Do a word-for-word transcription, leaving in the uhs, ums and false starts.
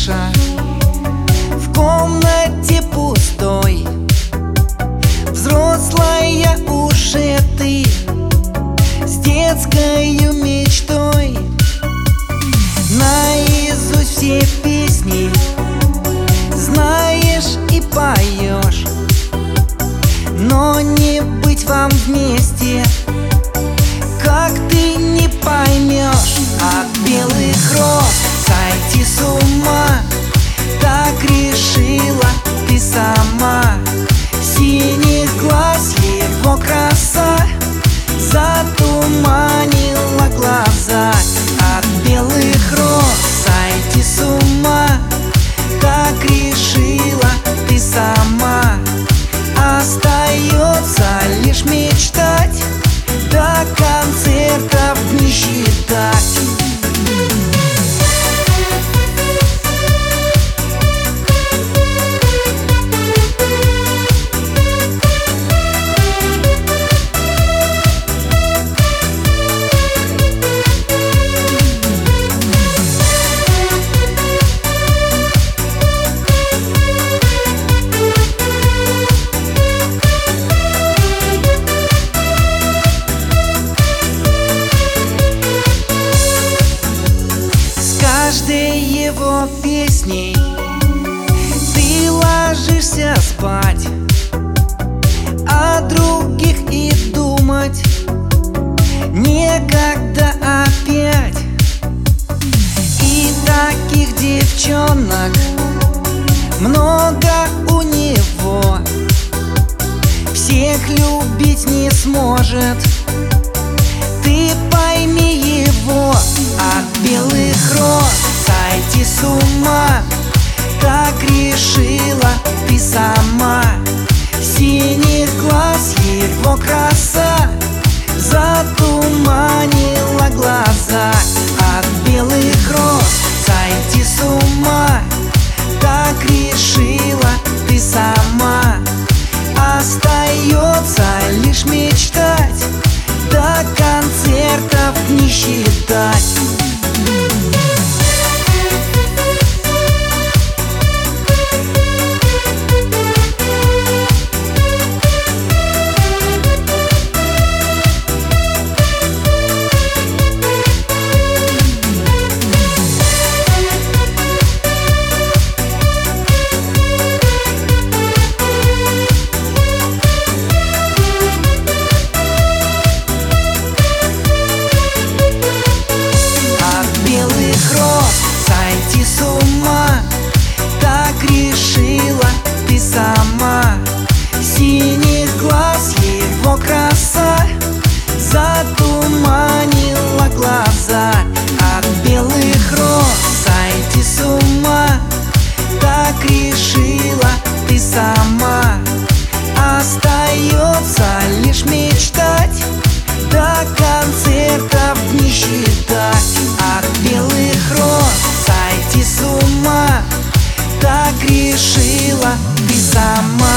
тиша в комнате пустой. Взрослая уже ты с детскою мечтой. Наизусть все песни знаешь и поешь, но не быть вам вместе, как ты не поймешь. От белых роз сойти с ума так решила ты сама. Синих глаз его краса затуманила глаза. От белых роз сойти с ума так решила ты сама. Остается лишь мечтать, до концертов не считать. Каждой его песней ты ложишься спать, о других и думать некогда опять. И таких девчонок много у него, всех любить не сможет, ты пойми его. От белых роз сойти с ума так решила ты сама. Синих глаз его краса затуманила глаза. От белых роз сойти с ума так решила ты сама. Остается лишь мечтать, до концертов не считать. Сойти с ума так решила ты сама. Синих глаз его краса затуманила глаза. От белых роз сойти с ума так решила ты сама. Остается лишь мечтать, до концертов не считать. От белых роз сойти с ума так решила ты сама.